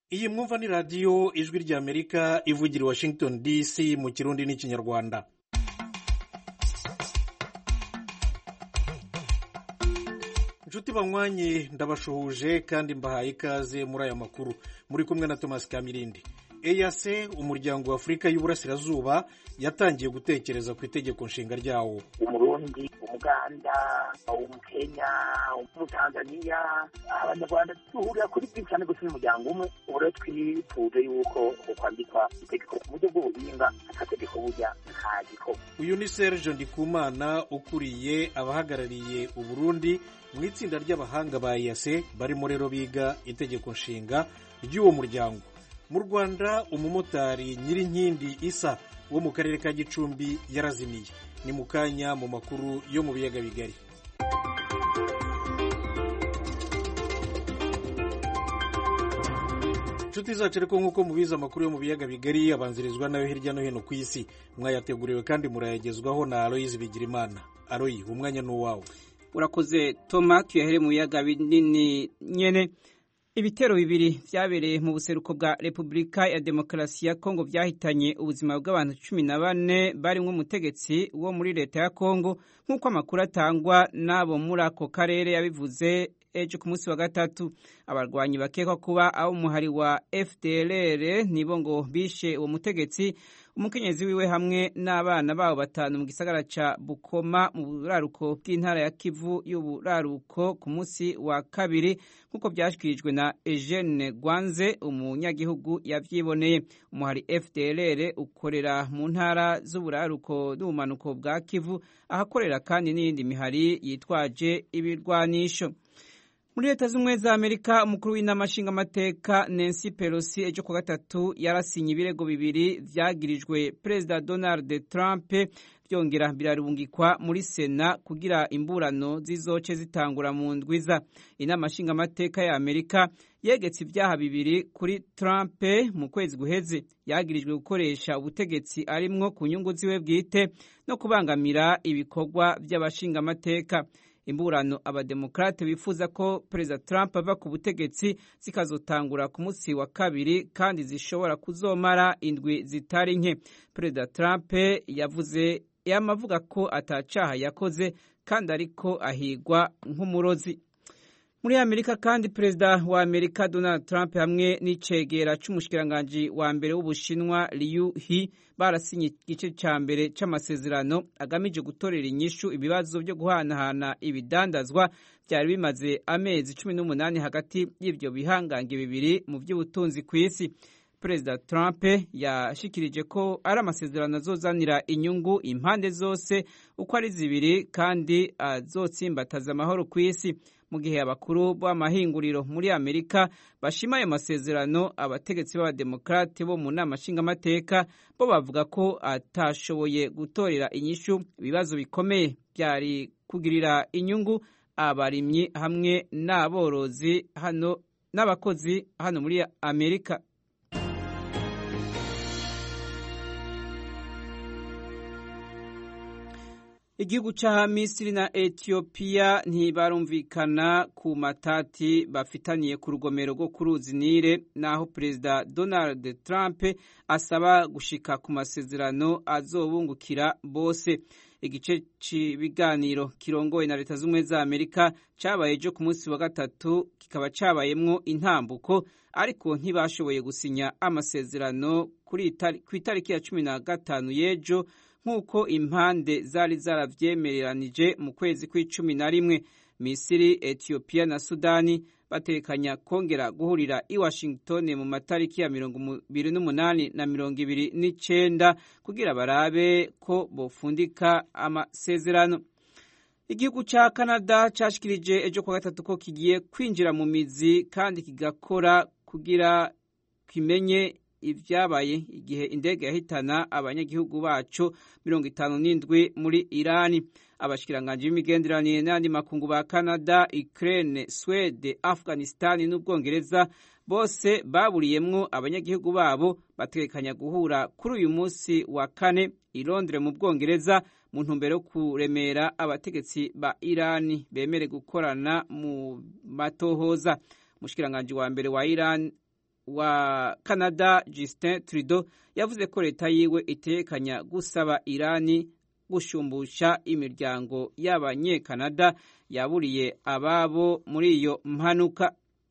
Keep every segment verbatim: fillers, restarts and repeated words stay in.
Iyi mwumva ni radiyo ijwi ry'Amerika ivugira i Washington D C mu Kirundi n'Ikinyarwanda. Nshuti banywanyi ndabashuhuje kandi mbahaye ikaze muri aya makuru. Muri kumwe na Thomas Kamirindi. E A C, umuryango wa Afurika y'Uburasirazuba, yatangiye gutekereza ku itegeko nshinga ryawo. Umurundi, Umuganda, Umukenya, Umutanzania, Abanyarwanda duhurira kuri byinshi cyane gusa umuryango umwe. Ubwo twifuje yuko ukwandikwa itegeko mu buryo bw'ubuhinga, akategeko burya nta giko. Uyu ni Serge Ndikumana ukuriye abahagarariye Uburundi mu itsinda ry'abahanga ba E A C barimo rero biga itegeko nshinga ry'uwo muryango. Mu Rwanda, umumotari Nyirinkindi Isa wo mu karere ka Gicumbi yarazimiye. Ni mu kanya mu makuru yo mu biyaga bigari. Nshuti zacu ariko nk'uko mubizi, amakuru yo mu biyaga bigari abanzirizwa nayo hirya no hino ku isi. Mwayateguriwe kandi murayagezwaho na Aloyizi Bigirimana. Aloyi, umwanya ni uwawe. Urakoze Toma. Tuyahere mu biyaga binini nyene. Ibitero bibiri vyabereye mu buseruko bwa Republika ya Demokarasi ya Kongo vyahitanye ubuzima bw'abantu cumi na bane barimwo umutegetsi wo muri leta ya Kongo, nk'uko amakuru atangwa n'abo muri ako karere yabivuze ejo ku munsi wa gatatu. Abarwanyi bakekwa kuba abo muhari wa F D L R nibo ngo bishe uwo mutegetsi, umukenyezi wiwe hamwe n'abana babo batanu mu gisagara ca Bukoma mu buraruko bw'intara ya Kivu y'uburaruko ku munsi wa kabiri, nk'uko vyashikirijwe na Eugene Gwanze, umunyagihugu yavyiboneye. Umuhari F D L R ukorera mu ntara z'uburaruko n'ubumanuko bwa Kivu, ahakorera kandi n'iyindi mihari yitwaje ibirwanisho. Muri Leta z'Ubumwe za Amerika, umukuru w'inama nshingamateka Nancy Pelosi ejo ku gatatu yarasinye ibirego bibiri vyagirijwe Perezida Donald Trump, vyongera birarungikwa muri Sena kugira imburano zizoce zitangura mu ndwiza. Inama nshingamateka ya Amerika yegetse ivyaha bibiri kuri Trump mu kwezi guheze. Yagirijwe gukoresha ubutegetsi arimwo ku nyungu ziwe bwite no kubangamira ibikorwa vy'abashingamateka. Imburano abademokrate bifuza ko Perezida Trump ava ku butegetsi zikazotangura ku munsi wa kabiri kandi zishobora kuzomara indwi zitari nke. Perezida Trump yavuze yamavuga ko atacaha yakoze kandi ariko ahigwa nk'umurozi. Muri Amerika kandi, Perezida wa Amerika Donald Trump hamwe n'icegera c'umushikiranganji wa mbere w'Ubushinwa Liu He barasinye igice ca mbere c'amasezerano agamije gutorera inyishu ibibazo byo guhanahana ibidandazwa byari bimaze amezi cumi n'umunani hagati y'ivyo bihangange bibiri mu vy'ubutunzi kw'isi. Perezida Trump yashikirije ko ari amasezerano azozanira inyungu impande zose uko ari zibiri kandi azotsimbataza amahoro kw'isi. Mu gihe abakuru b'amahinguriro muri Amerika bashima ayo masezerano, abategetsi b'abademokrate bo mu nama nshingamateka bo bavuga ko atashoboye gutorera inyishu ibibazo bikomeye byari kugirira inyungu abarimyi hamwe n'aborozi hano n'abakozi hano muri Amerika. Igihugu ca Misiri na Ethiopia ntibarumvikana ku matati bafitaniye ku rugomero rwo ku ruzi Nile, naho Perezida Donald Trump asaba gushika ku masezerano azobungukira bose. Igice c'ibiganiro kirongoye na Leta z'Ubumwe za Amerika cabaye ejo ku munsi wa gatatu, kikaba cabayemwo intambuko, ariko ntibashoboye gusinya amasezerano kuri itariki ya cumi na gatanu y'ejo nk'uko impande zari zaravyemereranije mu kwezi kw'icumi na rimwe. Misiri, Ethiopia na Sudani batekanya kongera guhurira i Washington mu matariki ya mirongo ibiri n'umunani na mirongo ibiri n'icenda kugira barabe ko bofundika amasezerano. Igihugu ca Canada cashikirije ejo kwa gatatu ko kigiye kwinjira mu mizi kandi kigakora kugira kimenye ivyabaye igihe indege yahitana abanyagihugu bacu mirongo itanu n'indwi muri Irani. Abashikiranganje b'imigenderanire n'andi makungu ba Canada, Ukraine, Swede, Afghanistan n'Ubwongereza bose baburiyemwo abanyagihugu babo bategekanya guhura kuri uyu munsi wa kane i Londres mu Bwongereza mu ntumbero yo kuremera abategetsi ba Irani bemere gukorana mu matohoza. Umushikiranganje wa mbere wa Iran wa Canada Justin Trudeau yavuze ko leta yiwe itekanya gusaba Irani gushumbusha imiryango y'abanyekanada yaburiye ababo muri iyo mpanuka.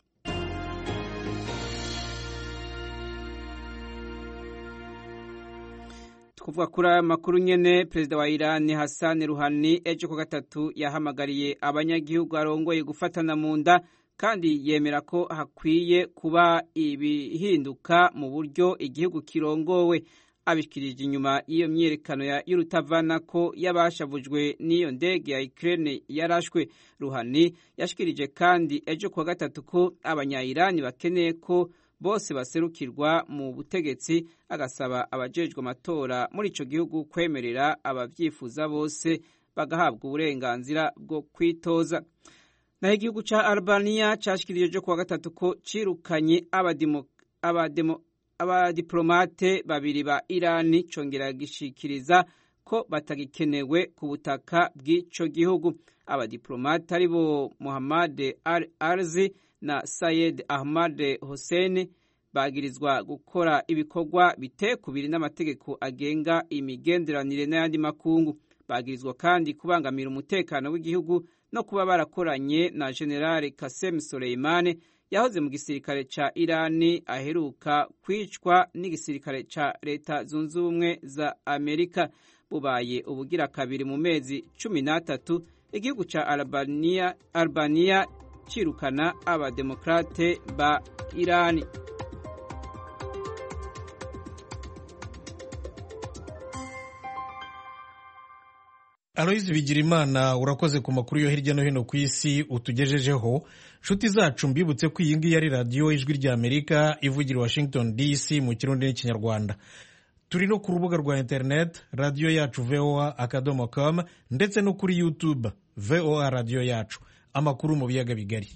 Kuvuga kuri aya makuru nyene, perezida wa Iran Hassan Rouhani ejo ku gatatu yahamagariye abanyagihugu arongoye gufatana mu nda kandi yemera ko hakwiye kuba ibihinduka mu buryo igihugu kirongowe. Abishikirije inyuma y'iyo myerekano y'urutavana ko yabashavujwe n'iyo ndege ya Ukraine yarashwe. Rouhani yashikirije kandi ejo ku gatatu ko abanya-Iran bakeneye ko bose baserukirwa mu butegetsi, agasaba abajejwe amatora muri ico gihugu kwemerera abavyifuza bose bagahabwa uburenganzira bwo kwitoza. Naho igihugu ca Albania cashikirije ejo ku gatatu ko cirukanye abadimo abademo abadiplomate babiri ba Irani, congera gishikiriza ko batagikenewe ku butaka bw'ico gihugu. Abadiplomate aribo Mohammad Al-Arzi na Sayed Ahmad Hossein bagirizwa gukora ibikorwa bitekubiri n'amategeko agenga imigenderanire n'ayandi makungu. Bagirizwa kandi kubangamira umutekano w'igihugu no kuba barakoranye na General Qasem Soleimani yahoze mu gisirikare ca Irani aheruka kwicwa n'igisirikare ca Leta Zunze Ubumwe za Amerika. Bubaye ubugira kabiri mu mezi cumi n'atatu igihugu ca Albania Albania cirukana abademokrate ba Irani. Aloyizi Bigirimana, urakoze ku makuru yo hirya no hino ku isi utugejejeho. Nshuti zacu, mbibutse ko iyi ngiyi ari radiyo Ijwi ry'Amerika ivugira Washington D C mu Kirundi n'Ikinyarwanda. Turi no ku rubuga rwa internet radiyo yacu v o a akadomo com ndetse no kuri YouTube V O A radiyo yacu. Amakuru mu biyaga bigari.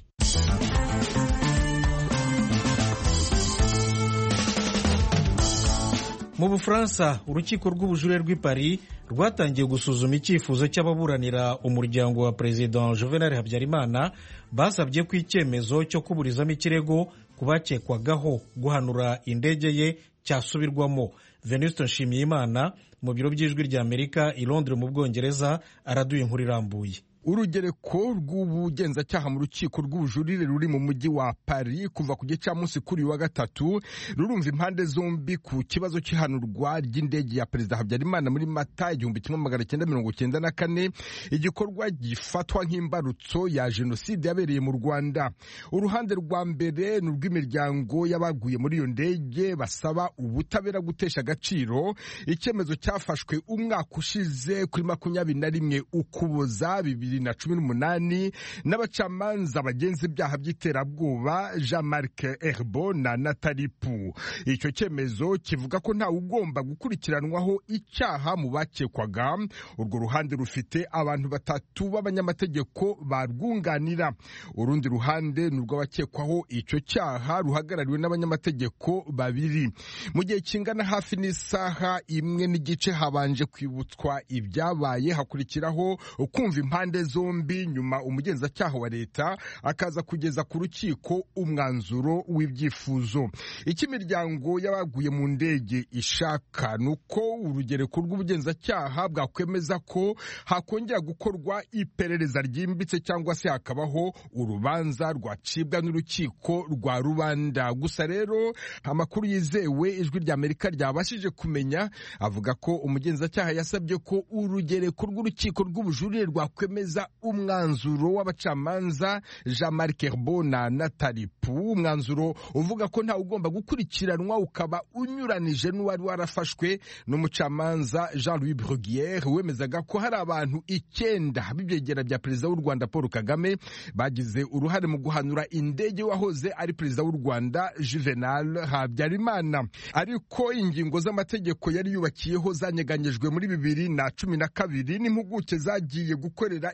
Mu Bufaransa, urukiko rw'ubujurire rw'i Paris rwatangiye gusuzuma icyifuzo cy'ababuranira umuryango wa President Juvenal Habyarimana basabye ko icyemezo cyo kuburizamo ikirego kubakekwagaho guhanura indege ye cyasubirwamo. Venuste Nshimiyimana mu biro by'Ijwi ry'Amerika i Londres mu Bwongereza araduye inkuru irambuye. Urugereko rw'ubugenzacyaha mu rukiko rw'ubujurire ruri mu mujyi wa Paris kuva ku gicamunsi kuri wa gatatu rurumva impande zombi ku kibazo cy'ihanurwa ry'indege ya Perezida Habyarimana muri Mata igihumbi kimwe magana cyenda mirongo cyenda na kane, igikorwa gifatwa nk'imbarutso ya jenoside yabereye mu Rwanda. Uruhande rwa mbere ni urw'imiryango y'abaguye muri iyo ndege basaba ubutabera gutesha agaciro icyemezo cyafashwe umwaka ushize kuri makumyabiri na rimwe Ukuboza bibiri na cumi n'umunani n'abacamanza bagenza ibyaha by'iterabwoba Jean-Marc Herbo na Nathalie Pou. Icyo cyemezo kivuga ko nta ugomba gukurikiranwaho icyaha mu bakekwaga. Urwo ruhande rufite abantu batatu b'abanyamategeko barwunganira. Urundi ruhande ni urw'abakekwaho icyo cyaha ruhagarariwe n'abanyamategeko babiri. Mu gihe kingana hafi n'isaha imwe n'igice habanje kwibutswa ibyabaye, hakurikiraho kumva impande zombi, nyuma umugenzacyaha wa leta akaza kugeza ku rukiko umwanzuro w'ibyifuzo. Icy'imiryango y'abaguye mu ndege ishaka nuko urugereko rw'ubugenzacyaha bwakwemeza ko hakongera gukorwa iperereza ryimbitse cyangwa se hakabaho urubanza rwacibwa n'urukiko rwa rubanda. Gusa rero amakuru yizewe Ijwi ry'Amerika ryabashije kumenya avuga ko umugenzacyaha yasabye ko urugereko rw'urukiko rw'ubujurire rwakwemeza umwanzuro w'abacamanza Jean-Marc Herbo na Nathalie Pou, umwanzuro uvuga ko nta ugomba gukurikiranwa ukaba unyuranije n'uwari warafashwe n'umucamanza Jean-Louis Bruguière wemezaga ko hari abantu icyenda b'ibyegera bya Perezida w'u Rwanda Paul Kagame bagize uruhare mu guhanura indege wahoze ari Perezida w'u Rwanda Juvenal Habyarimana. Ariko ingingo z'amategeko yari yubakiyeho zanyeganyejwe muri bibiri na cumi na kabiri n'impuguke zagiye gukorera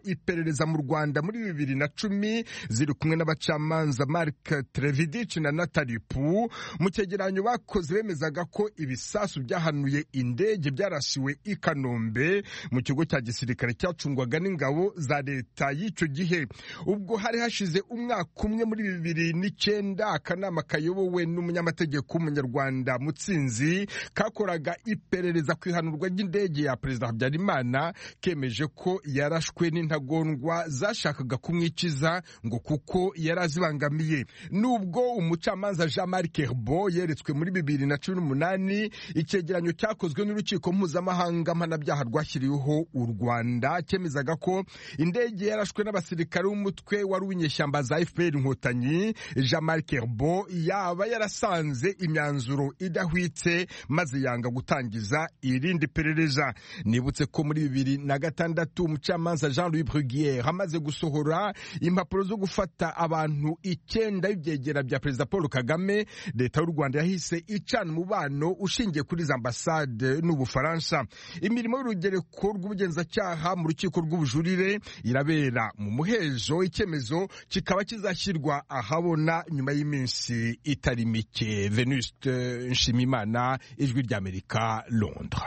iperereza mu Rwanda muri bibiri na cumi ziri kumwe n'abacamanza Mark Trevidic na Natalie Pu. Mu cyegeranyo bakoze bemezaga ko ibisasu byahanuye indege byarasiwe i Kanombe mu kigo cya gisirikare cyacungwaga n'ingabo za leta y'icyo gihe. Ubwo hari hashize umwaka umwe muri bibiri n'icyenda akanama kayobowe n'umunyamategeko w'umunyarwanda Mutsinzi kakoraga iperereza ku ihanurwa ry'indege ya Perezida Habyarimana kemeje ko yarashwe n'intagondwa zashakaga kumwikiza ngo kuko yarazibangamiye. Nubwo umucamanza Jean-Marc Herbo yeretswe muri bibiri na cumi n'umunani icyegeranyo cyakozwe n'urukiko mpuzamahanga mpanabyaha rwashyiriweho u Rwanda cyemezaga ko indege yarashwe n'abasirikare b'umutwe wari w'inyeshyamba za F P R Inkotanyi, Jean-Marc Herbo yaba yarasanze imyanzuro idahwitse maze yanga gutangiza irindi perereza. Nibutse ko muri bibiri na gatandatu umucamanza Jean-Louis Bruguière amaze gusohora impapuro zo gufata abantu icyenda b'ibyegera bya Perezida Paul Kagame, leta y'u Rwanda yahise icana umubano ushingiye kuri za ambasade n'Ubufaransa. Imirimo y'urugereko rw'ubugenzacyaha mu rukiko rw'ubujurire irabera mu muhezo, icyemezo kikaba kizashyirwa ahabona nyuma y'iminsi itari mike. Venuste Nshimimana, Ijwi ry'Amerika, Londres.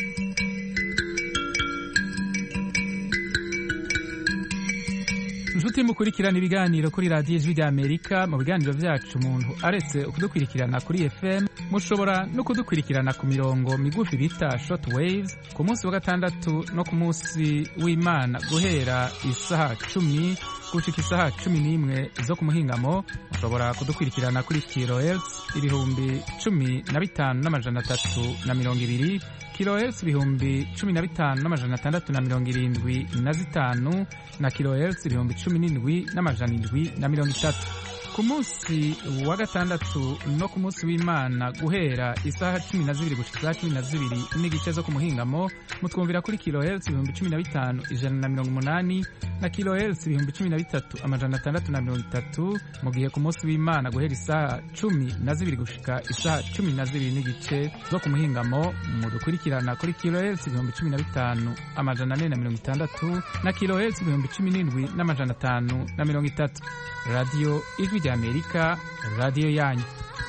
Inshuti mukurikirana ibiganiro kuri radiyo Ijwi ry'Amerika. Mu biganiro byacu umuntu aretse kudukurikirana kuri F M, mushobora no kudukurikirana ku mirongo migufi bita short waves ku munsi wa gatandatu no ku munsi w'Imana guhera isaha cumi gushika isaha cumi n'imwe zo ku muhingamo. Mushobora kudukurikirana kuri kilohertz ibihumbi cumi na bitanu n'amajana atatu na mirongo ibiri, kilohertz ibihumbi cumi na bitanu n'amajana atandatu na mirongo irindwi na zitanu na kilohertz ibihumbi cumi n'indwi n'amajana indwi na mirongo itatu. Ku munsi wa gatandatu no ku munsi w'Imana guhera isaha cumi na zibiri gushika isaha cumi na zibiri n'igice zo ku muhingamo mutwumvira kuri kilohertz ibihumbi cumi na bitanu ijana na mirongo umunani na kilohertz ibihumbi cumi na bitatu amajana atandatu na mirongo itatu, mu gihe ku munsi w'Imana guhera isaha cumi na zibiri gushika isaha cumi na zibiri n'igice zo ku muhingamo mudukurikirana kuri kilohertz ibihumbi cumi na bitanu amajana ane na mirongo itandatu na kilohertz ibihumbi cumi n'indwi n'amajana atanu na mirongo itatu. Radio Ijwi ry'Amerika, radio yanyu.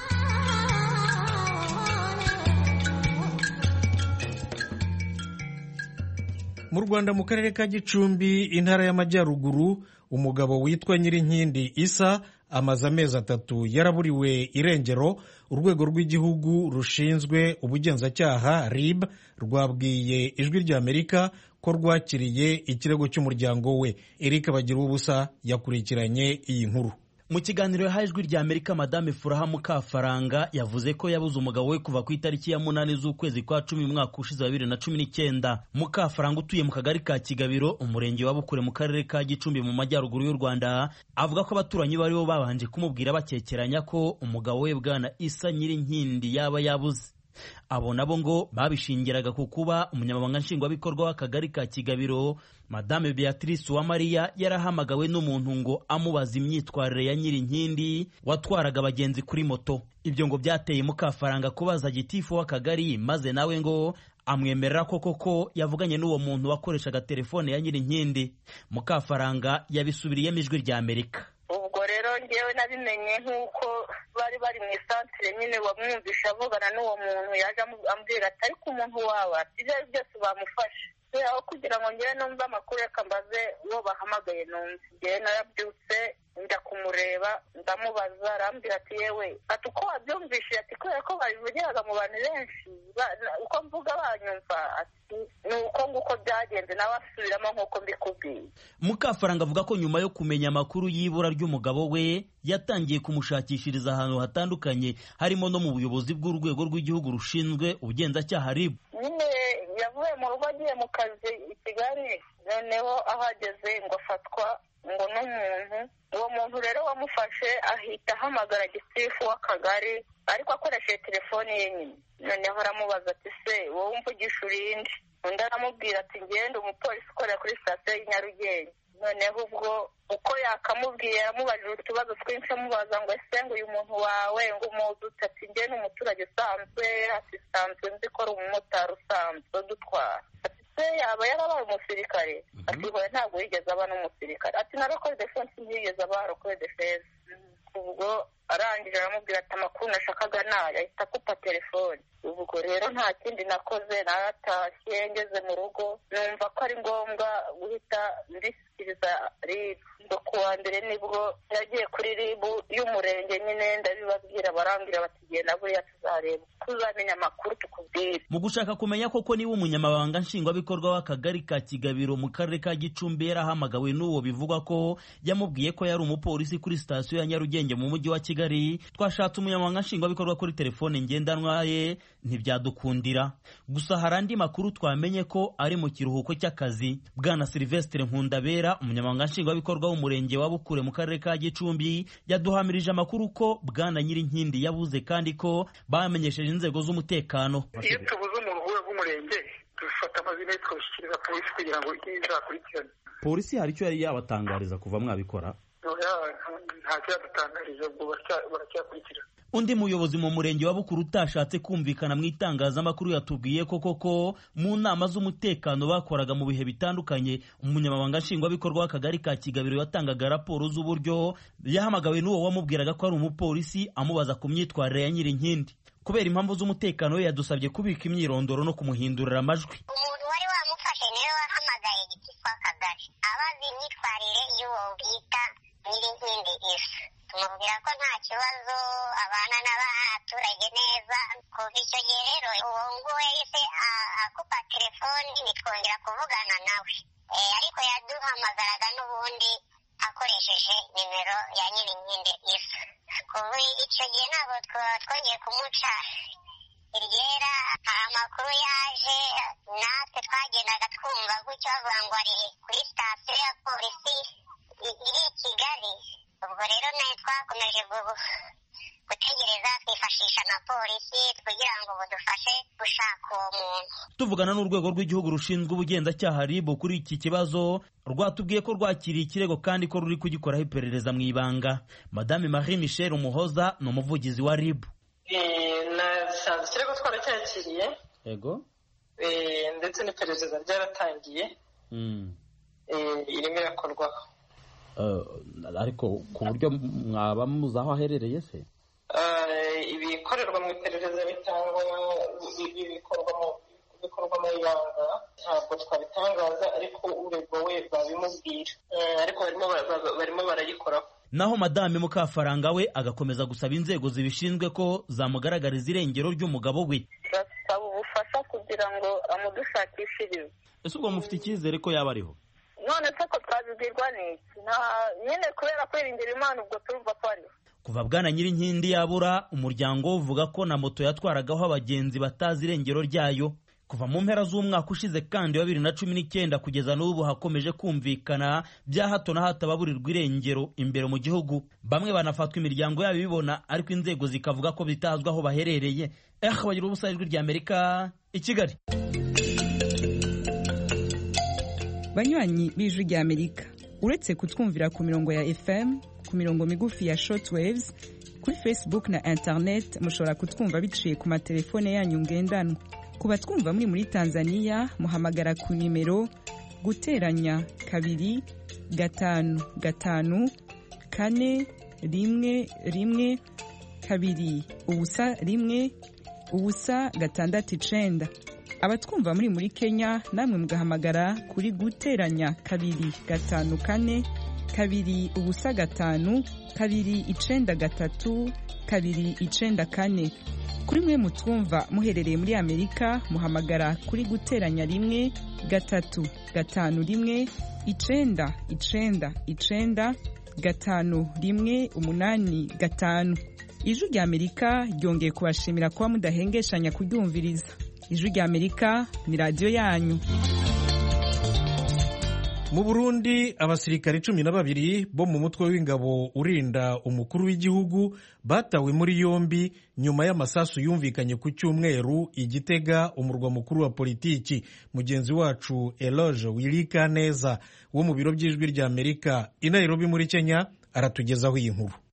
Mu Rwanda mu karere ka Gicumbi intara y'Amajyaruguru, umugabo witwa Nyirinkindi Isa amaze amezi atatu yaraburiwe irengero. Urwego rw'igihugu rushinzwe ubugenzacyaha R I B rwabwiye Ijwi ry'Amerika ko rwakiriye ikirego cy'umuryango we. Eric Bagiruwubusa yakurikiranye iyi nkuru. Mu kiganiro yahaye Ijwi ry'Amerika, Madame Furaha Mukafaranga yavuze ko yabuze umugabo we kuva ku itariki ya munani z'ukwezi kwa cumi umwaka ushize wa bibiri na cumi n'icyenda. Mukafaranga utuye mu kagari ka Kigabiro, umurenge wa Bukure mu karere ka Gicumbi mu majyaruguru y'u Rwanda, avuga ko abaturanyi bari bo babanje kumubwira bakekeranya ko umugabo we Bwana Isa Nyirinkindi yaba yabuze. Abo nabo ngo babishingiraga ku kuba umunyamabanga nshingwabikorwa w'akagari ka Kigabiro Madame Beatrice Uwamariya yarahamagawe n'umuntu ngo amubaza imyitwarire ya Nyirinkindi watwaraga abagenzi kuri moto. Ibyo ngo byateye Mukafaranga kubaza gitifu w'akagari, maze nawe ngo amwemerera ko koko yavuganye n'uwo muntu wakoreshaga telefone ya Nyirinkindi. Mukafaranga yabisubiriyemo Ijwi ry'Amerika. Ubwo rero ngewe nabimenye nk'uko bari bari mu isantire nyine wamwumvisha avugana n'uwo muntu, yaje ambwira ati ariko umuntu wawe ibyo byose bamufashe. Aho kugira ngo ngewe numve amakuru yakambaze uwo bahamagaye numve. Ngewe narabyutse njya kumureba ndamubaza, arambwira ati yewe ati uko wabyumvishije, ati kubera ko babivugiraga mu bantu benshi uko mvuga banyumva, ati ni uko nguko byagenze nawe asubiramo nk'uko mbikubwiye. Mukafaranga avuga ko nyuma yo kumenya amakuru y'ibura ry'umugabo we yatangiye kumushakishiriza ahantu hatandukanye, harimo no mu buyobozi bw'urwego rw'igihugu rushinzwe ubugenzacyaha R I B. Nyine yavuye mu rugo agiye mu kazi i Kigali, noneho ahageze ngo afatwa ngo n'umuntu. Uwo muntu rero wamufashe ahita ahamagara gitifu w'akagari ariko akoresheje telefone ye nyine. Noneho aramubaza ati se wowe umvugisha urinde? Undi aramubwira ati ngende umupolisi ukorera kuri sitasiyo y'i Nyarugenge. Noneho ubwo uko yakamubwiye yaramubajije utubazo twinshi, amubaza ngo ese ngo uyu muntu wawe ngo umuzi ati njye ni umuturage usanzwe, ati sanzwe nzi ko ari umumotari usanzwe dutwara. se yaba yarabaye umusirikare ati hoya ntabwo yigeze aba n'umusirikare ati narakoze defense ntiyigeze aba yarakoze defense. Ubwo arangije aramubwira ati amakuru nashakaga nayo, ahita akupa telefone. Ubwo rero nta kindi nakoze, naratashye ngeze mu rugo numva ko ari ngombwa guhita mbishyikiriza RIB. Ngo kuwa mbere nibwo yagiye kuri RIB y'umurenge nyine ndabibabwira, barambwira bati genda buriya tuzareba tuzamenya amakuru tukubwire. Mu gushaka kumenya koko niba umunyamabanga nshingwabikorwa w'akagari ka Kigabiro mu karere ka Gicumbi yarahamagawe n'uwo bivugwa ko yamubwiye ko yari umupolisi kuri sitasiyo ya Nyarugenge mu mujyi wa Kigali, twashatse umunyamabanga nshingwabikorwa kuri telefone ngendanwa ye ntibyadukundira. Gusa hari andi makuru twamenye ko ari mu kiruhuko cy'akazi. Bwana Sylvestre Nkundabera, umunyamabanga nshingwabikorwa w'umurenge wa Bukure mu karere ka Gicumbi, yaduhamirije amakuru ko Bwana Nyirinkindi yabuze kandi ko bamenyesheje inzego z'umutekano. Iyo tubuze umuntu w'umurenge dufata amazina ye twashyikiriza polisi kugira ngo izakurikirane. Polisi hari icyo yari yabatangariza kuva mwabikora? Ntacyo yadutangarije, ubwo baracyakurikirana. Undi muyobozi mu murenge wa Bukuru utashatse kumvikana mu itangazamakuru yatubwiye ko koko mu nama z'umutekano bakoraga mu bihe bitandukanye umunyamabanga nshingwabikorwa w'akagari ka Kigabiro yatangaga raporo z'uburyo yahamagawe n'uwo wamubwiraga ko ari umupolisi amubaza ku myitwarire ya Nyirinkindi. Kubera impamvu z'umutekano we yadusabye kubika imyirondoro no kumuhindurira amajwi. Umuntu wari wamufashe niwe wahamagaye igiti kwa Kagari abazi imyitwarire y'uwo bita Nyirinkindi Isa, tumubwira ko nta kibazo abana n'abaturage neza. Kuva icyo gihe rero uwo nguwo yahise akupa telefoni ntitwongera kuvugana nawe, ariko yaduhamagaraga n'ubundi akoresheje nimero ya Nyirinkindi Isa. Kuva icyo gihe ntabwo twongeye kumuca iryera. Amakuru yaje natwe twagendaga twumva gutyo bavuga ngo ari kuri sitasiyo ya polisi iri i Kigali. Ubwo rero nayo twakomeje gutegereza twifashisha na polisi kugira ngo budufashe gushaka uwo muntu. Tuvugana n'urwego rw'igihugu rushinzwe ubugenzacyaha RIB kuri iki kibazo, rwatubwiye ko rwakiriye ikirego kandi ko ruri kugikoraho iperereza mu ibanga. Madame Marie Michel Umuhoza ni umuvugizi wa RIB. nasanze ikirego twaracyakiriye yego ndetse n'iperereza ryaratangiye irimo irakorwaho. Ariko ku buryo mwaba muzi aho aherereye se? Ibikorerwa mu iperereza bitangwa bikorwa mu ibanga, ntabwo twabitangaza, ariko uregwa we babimubwira, ariko barimo barayikoraho. Naho Madame Mukafaranga we agakomeza gusaba inzego zibishinzwe ko zamugaragariza irengero ry'umugabo we. Basaba ubufasha kugira ngo amudushakishirize. Ese ubwo mufite icyizere ko yaba ariho? None se ko twabibwirwa n'iki? Nyine kubera kwiringira Imana ubwo turumva ko ariho. Kuva Bwana Nyirinkindi yabura, umuryango uvuga ko na moto yatwaragaho abagenzi batazi irengero ryayo. Kuva mu mpera z'umwaka ushize kandi wa bibiri na cumi n'icyenda kugeza n'ubu hakomeje kumvikana bya hato na hato ababurirwa irengero imbere mu gihugu. Bamwe banafatwa imiryango yabo ibibona, ariko inzego zikavuga ko bitazwi aho baherereye. Eh, bagira ubusa ijwi rya Amerika i Kigali. Banywanyi b'ijwi rya Amerika, uretse kutwumvira ku mirongo ya F M, ku mirongo migufi ya shortwaves, kuri Facebook na internet mushobora kutwumva biciye ku matelefone yanyu ngendanwa. Kuba twumva muri muri Tanzania muhamagara ku nimero guteranya kabiri gatanu gatanu kane rimwe rimwe kabiri ubusa rimwe ubusa gatandatu icenda. Abatwumva muri muri Kenya namwe mugahamagara kuri guteranya kabiri gatanu kane kabiri ubusa gatanu kabiri icenda gatatu kabiri icenda kane. Kuri mwe mutwumva muherereye muri Amerika muhamagara kuri guteranya rimwe gatatu gatanu rimwe icenda icenda icenda gatanu rimwe umunani gatanu. Ijwi rya Amerika ryongeye kubashimira kuba mudahengeshanya kuryumviriza. Ijwi rya Amerika ni radio yanyu. Mu Burundi abasirikare cumi na babiri bo mu mutwe w'ingabo urinda umukuru w'igihugu batawe muri yombi nyuma y'amasasu yumvikanye ku cyumweru i Gitega, umurwa mukuru wa politiki. Mugenzi wacu Eloge Wilikaneza wo mu biro by'ijwi rya Amerika i Nairobi muri Kenya aratugezaho iyi nkuru.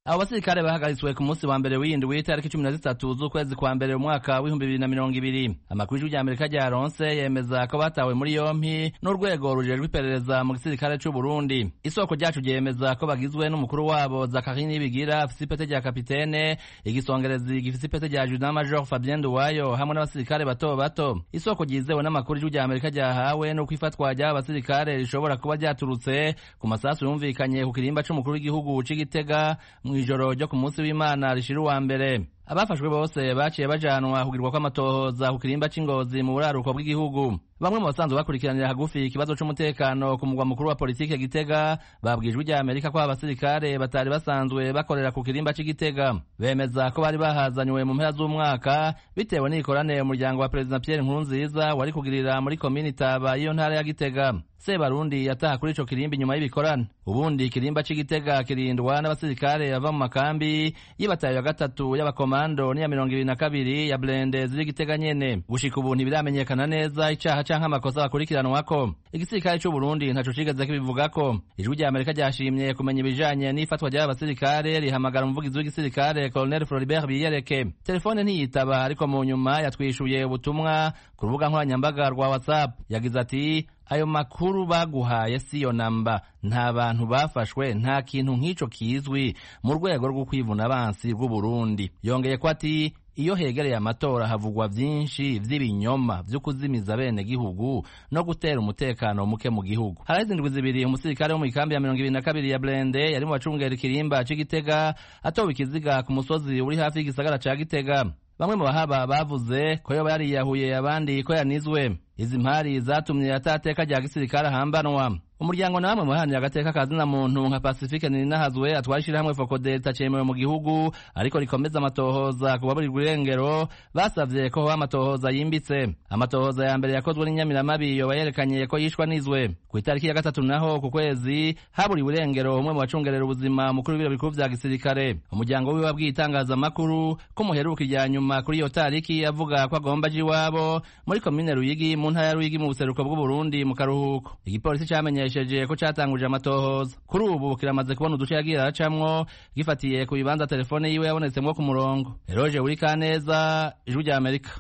abo basirikare bahagaritswe ku munsi wa mbere w'indwi w'itariki cumi na zitatu z'ukwezi kwa mbere mu mwaka w'ibihumbi bibiri na mirongo ibiri. Amakuru y'ijwi ry'Amerika ryaronse yemeza ko batawe muri yompi n'urwego rujejwe iperereza mu gisirikare c'u Burundi. Isoko ryacu ryemeza ko bagizwe n'umukuru wabo Zakari Nibigira afise ipete rya kapitene, igisongerezi gifise ipete rya Judan Major Fabien Nduwayo hamwe n'abasirikare bato bato. Isoko ryizewe n'amakuru y'ijwi ry'Amerika ryahawe n'uko ifatwa ry'abasirikare rishobora kuba ryaturutse ku masasu yumvikanye ku kirimba c'umukuru w'igihugu c'Igitega mw'ijoro ryo ku munsi w'Imana rishira uwa mbere. Abafashwe bose baciye bajanwa kugirwa kw'amatohoza ku kirimba c'Ingozi mu buraruko bw'igihugu. Bamwe mu basanzwe bakurikiranira hagufi ikibazo c'umutekano ku mugwa mukuru wa politike Gitega babwijwe rya Amerika ko abasirikare batari basanzwe bakorera ku kirimba c'Igitega. Bemeza ko bari bahazanywe mu mpera z'umwaka bitewe n'ikorane umuryango wa President Pierre Nkurunziza wari kugirira muri komini Taba iyo ntara ya Gitega. Sebarundi yataha kuri ico kirimba inyuma y'ibikorane. Ubundi kirimba c'Igitega kirindwa n'abasirikare bava mu makambi y'ibatayo ya gatatu y'abakomando n'iya mirongo ibiri na kabiri ya Blende ziri Gitega nyene. Gushika ubu ntibiramenyekana neza icaha canke amakosa bakurikiranwako. Igisirikare c'u Burundi ntaco cigeze kibivugako. Ijwi rya Amerika ryashimye kumenya ibijanye n'ifatwa ry'abasirikare rihamagara umuvugizi w'igisirikare Colonel Floribert Biyereke. Telefone ntiyitaba ariko mu nyuma yatwishuye ubutumwa ku rubuga nkoranyambaga rwa WhatsApp. Yagize ati ayo makuru baguhaye siyo namba, nta bantu bafashwe, nta kintu nk'ico kizwi mu rwego rwo kwivuna abansi bw'u Burundi. Yongeye ko ati iyo hegereye amatora havugwa vyinshi vy'ibinyoma vyo kuzimiza bene gihugu no gutera umutekano muke mu gihugu. Haraheze indwi zibiri umusirikare wo mu ikambi ya mirongo ibiri na kabiri ya Blende yari mu bacungera ikirimba c'Igitega atowe ikiziga ku musozi uri hafi y'igisagara ca Gitega. Bamwe mu bahaba bavuze ko yoba yariyahuye abandi ko yanizwe. Izi mpari zatumye atateka rya gisirikare ahambanwa. Umuryango namwe muharanira agateka kazina muntu nka Pacifique Ninahazwe atwarishira hamwe Focode tacemewe mu gihugu ariko rikomeza amatohoza ku baburirwa irengero basavye ko ho amatohoza yimbitse. Amatohoza ya mbere yakozwe n'Inyamiramabi yoba yerekanye ko yishwa nizwe. Ku itariki ya gatatu naho ku kwezi haburiwe irengero umwe mu bacungerera ubuzima mukuru w'ibiro bikuru vya gisirikare. Umuryango wiwe wabwiye itangazamakuru ko muheruka irya nyuma kuri iyo tariki avuga ko agomba aje iwabo muri komine Ruyigi mu ntara ya Ruyigi mu buseruko bw'u Burundi mu karuhuko. Igipolisi camenye ko catanguje amatohoza. Kuri ubu kiramaze kubona uduce yagiye aracamwo gifatiye ku bibanza telefone yiwe yabonetsemwo ku murongo. Eroje uri Kaneza, Ijwi rya Amerika.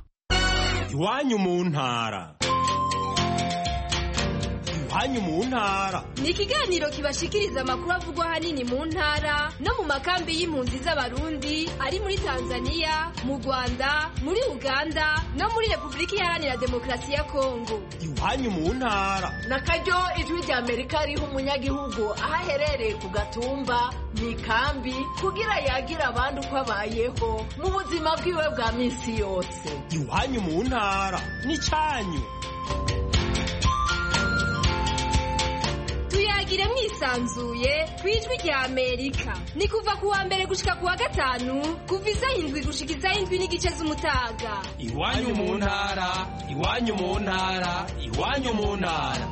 Iwanyu mu ntara. Iwanyu mu ntara ni ikiganiro kibashikiriza amakuru avugwa hanini mu ntara no mu makambi y'impunzi z'abarundi ari muri Tanzania, mu Rwanda, muri Uganda no muri Republika Iharanira Demokarasi ya Kongo. Iwanyu mu ntara nakaryo Ijwi rya Amerika riha umunyagihugu aho aherereye ku gatumba mu ikambi kugira yagira abandi uko abayeho mu buzima bwiwe bwa minsi yose. Iwanyu mu ntara ni cyanyu. Tuyagire mwisanzuye kwijwi rya Amerika. Ni kuva kuwa mbere gushika kuwa gatanu kuva isaha indwi gushika isaha indwi n'igice z'umutaga. Iwanyu mu ntara, iwanyu mu ntara, iwanyu mu ntara.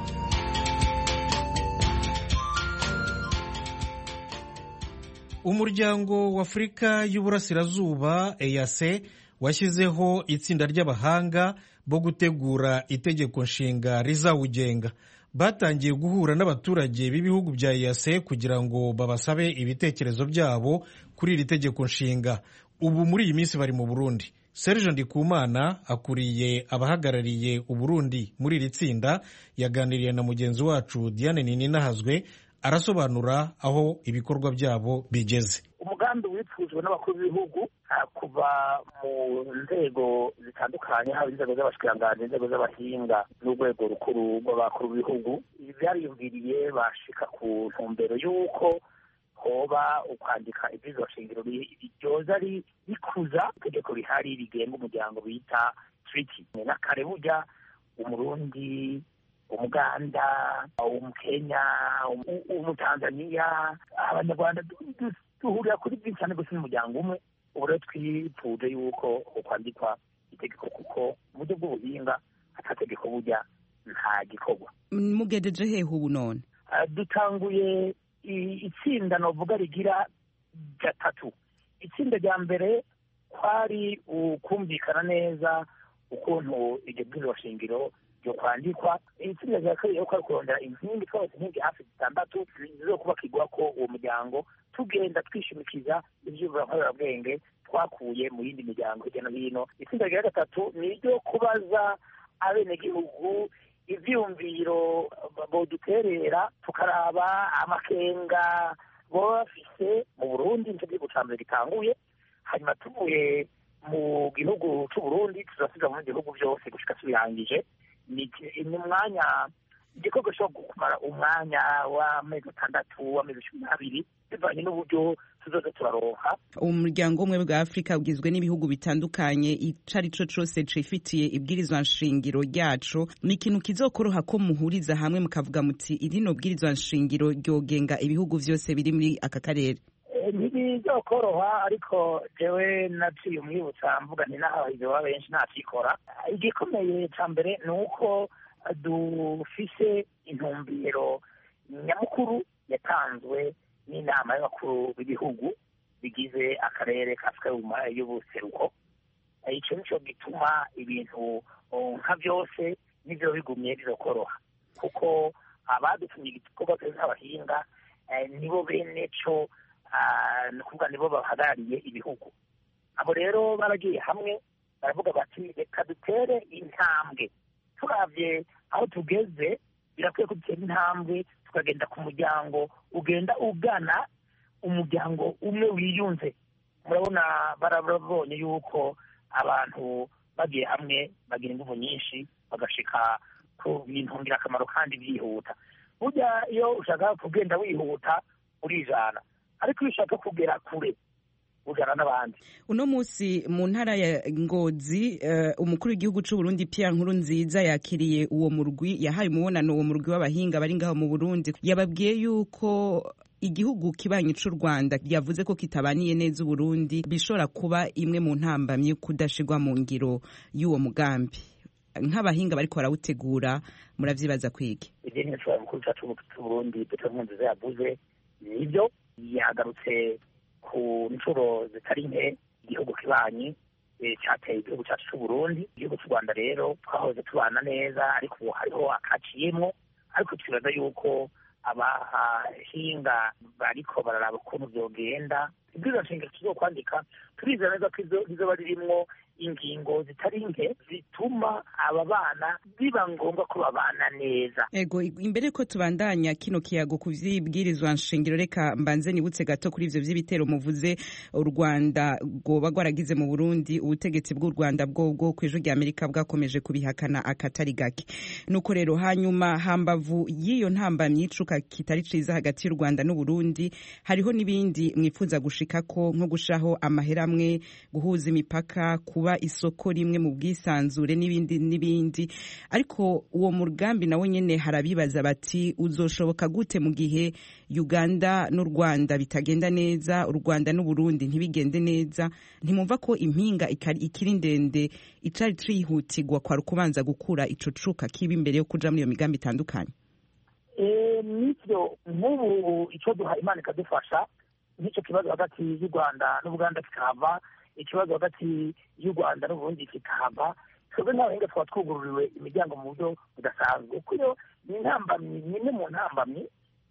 Umuryango wa Afurika y'Uburasirazuba E A C washyizeho itsinda ry'abahanga bo gutegura itegeko nshinga rizawugenga. Batangiye guhura n'abaturage b'ibihugu bya E A C kugira ngo babasabe ibitekerezo byabo kuri iri tegeko nshinga. Ubu muri iyi minsi bari mu Burundi. Serge Ndikumana akuriye abahagarariye Uburundi muri iri tsinda yaganiriye na mugenzi wacu Diane Nininahazwe arasobanura aho ibikorwa byabo bigeze. Umugambi wipfuzwe n'abakuru b'ibihugu kuva mu nzego zitandukanye haba inzego z'abashikiranganje, inzego z'abahinga n'urwego rukuru rw'abakuru b'ibihugu byariyumviriye bashika ku ntumbero y'uko hoba ukwandika ibwirizwa shingiro ryoza rikuza itegeko rihari rigenga umuryango bita treaty. Na kare burya Umurundi, Umuganda, Umukenya, Umutanzania, Abanyarwanda duhurira kuri byinshi cyane gusa n'umuryango umwe. Ubu rero twipfuje yuko ukwandikwa itegeko kuko mu buryo bw'ubuhinga atategeko burya nta gikorwa. Mugejeje hehe ubu none? Dutanguye itsinda novuga rigira gatatu. Itsinda rya mbere kwari ukumvikana neza ukuntu iryo bwirizwa shingiro ryo kwandikwa. Itsinda rya kabiri ko kurondera inkingi twose inkingi hafi zitandatu zizokubakirwa ko uwo muryango tugenda twishimikiza ivy'uburangaburabwenge twakuye mu yindi miryango hirya no hino. Itsinda rya gatatu ni iryo kubaza abenegihugu ivyumviro boduterera tukaraba amakenga boba bafise mu Burundi. Nico gihugu ca mbere gitanguye, hanyuma tuvuye mu gihugu c'Uburundi tuzasiga mu gihugu vyose gushika tubirangije. Ni umwanya igikorwa cyo kumara umwanya w'amezi atandatu w'amezi cumi n'abiri bivanye n'uburyo tuzoza turaronka. Umuryango umwe bwa Afrika ugizwe n'ibihugu bitandukanye, icari co cose cifitiye ibwirizwa nshingiro ryaco. Ni ikintu kizokoroha ko muhuriza hamwe mukavuga muti irino bwirizwa nshingiro ryogenga ibihugu vyose biri muri aka karere? Ntibizokoroha, ariko jewe naciye umwibutsa mvuga nti naho ivyo baba benshi ntakikora. Igikomeye ca mbere ni uko dufise intumbero nyamukuru yatanzwe n'inama y'abakuru b'ibihugu bigize akarere ka Afurika y'ubuseruko. Ico nico gituma ibintu nka vyose nivyo bigumye bizokoroha, kuko abadutumye igikorwa c'abahinga nibo bene co, ni ukuvuga nibo bahagarariye ibihugu. Abo rero baragiye hamwe baravuga bati reka dutere intambwe. Turavye aho tugeze birakwiye ko dutera intambwe tukagenda ku muryango ugenda ugana umuryango umwe wiyunze. Murabona barabonye yuko abantu bagiye hamwe bagira ingufu nyinshi bagashika ku bintu ngirakamaro kandi byihuta. Burya iyo ushaka kugenda wihuta urijana, ariko iyo ushaka kugera kure ujana n'abandi. Uno musi mu ntara ya Ngozi, uh, umukuru w'igihugu c'u Burundi Pierre Nkurunziza yakiriye uwo murwi, yahaye umubonano uwo murwi w'abahinga bari ngaho mu Burundi. Yababwiye yuko igihugu kibanyi c'u Rwanda yavuze ko kitabaniye neza Burundi bishobora kuba imwe mu ntambamye kudashigwa mu ngiro y'uwo mugambi. Nk'abahinga bariko barawutegura muravyibaza kwiki? Ivyo ni cyo umukuru w'igihugu c'u Burundi Pierre Nkurunziza yavuze, nivyo yagarutse ku nshuro zitari nke igihugu kibanyi cyateye igihugu cyacu cy'u Burundi. Igihugu cy'u Rwanda rero twahoze tubana neza, ariko ubu hariho akaciyemwo, ariko twibaza yuko abahinga bariko bararaba ukuntu vyogenda. Ibwirizwa nshingiro tuzokwandika turizera neza ko izoba ririmwo ingingo zitari nke zituma aba bana biba ngombwa ko babana neza. Ego, imbere ko tubandanya kino kiyago ku vyibwirizwa nshingiro, reka mbanze nibutse gato kuri ivyo vy'ibitero muvuze u Rwanda goba gwaragize mu Burundi. Ubutegetsi bw'u Rwanda bwo bwo kw'ijwi rya Amerika bwakomeje kubihakana akatari gake. Nuko rero hanyuma hambavu y'iyo ntambamye icuka kitari ciza hagati y'u Rwanda n'u Burundi, hariho n'ibindi mwifuza gushikako nko gushaho amaheramwe, guhuza imipaka, kuba isoko rimwe mu bwisanzure n'ibindi n'ibindi. Ariko uwo mugambi nawe nyene harabibaza bati uzoshoboka gute mu gihe Uganda n'u Rwanda bitagenda neza, u Rwanda n'u Burundi ntibigende neza? Ntimumva ko impinga ikiri ndende icari cihutirwa kwa rukubanza gukura ico cuka kiba imbere yo kuja muri iyo migambi itandukanye? Eh, nivyo nk'ubu ico duha Imana ikadufasha, nico kibazo hagati y'u Rwanda n'Ubuganda kikava, ikibazo hagati y'u Rwanda n'Uburundi kikava. Twebwe nk'abahinga twaba twugururiwe imiryango mu buryo budasanzwe, kuko ni intambamyi, nimwe mu ntambamyi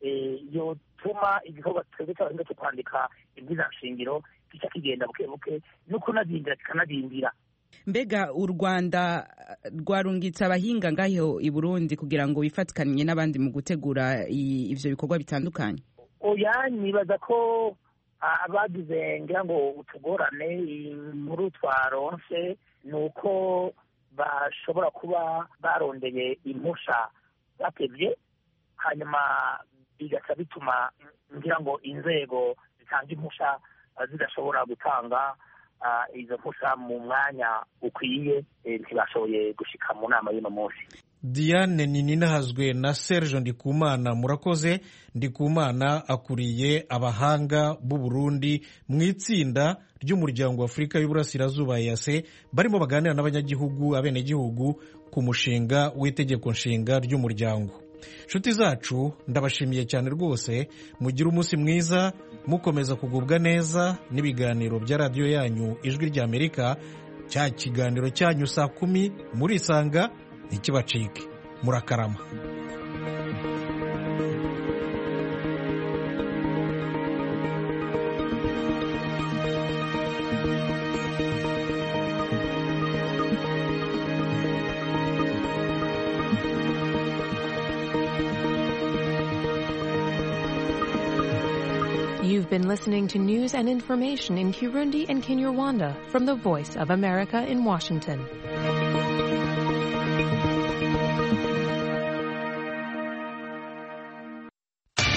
yotuma igikorwa twebwe cy'abahinga cyo kwandika ibwirizwa nshingiro kica kigenda buke buke no kunadindira kikanadindira. Mbega u Rwanda rwarungitse abahinga ngaho i Burundi kugira ngo bifatikanye n'abandi mu gutegura ivyo bikorwa bitandukanye? Oya, nibaza ko abagize ngira ngo utugorane inkuru twaronse nuko bashobora kuba barondeye impusha batevye, hanyuma bigaca bituma ngira ngo inzego zitanga impusha zidashobora gutanga izo mpusha mu mwanya ukwiye, ntibashoboye gushika mu nama y'uno munsi. Diane Nininahazwe na Serge Ndikumana, murakoze. Ndikumana akuriye abahanga b'u Burundi mu itsinda ry'umuryango wa Afurika y'Uburasirazuba E A C, barimo baganira n'abanyagihugu abenegihugu ku mushinga w'itegeko nshinga ry'umuryango. Nshuti zacu, ndabashimiye cyane rwose. Mugira umunsi mwiza, mukomeza kugubwa neza n'ibiganiro bya radiyo yanyu Ijwi ry'Amerika. Cya kiganiro cyanyu saa kumi murisanga ntikibacike. Murakarama. You've been listening to news and information in Kirundi and Kinyarwanda from the Voice of America in Washington.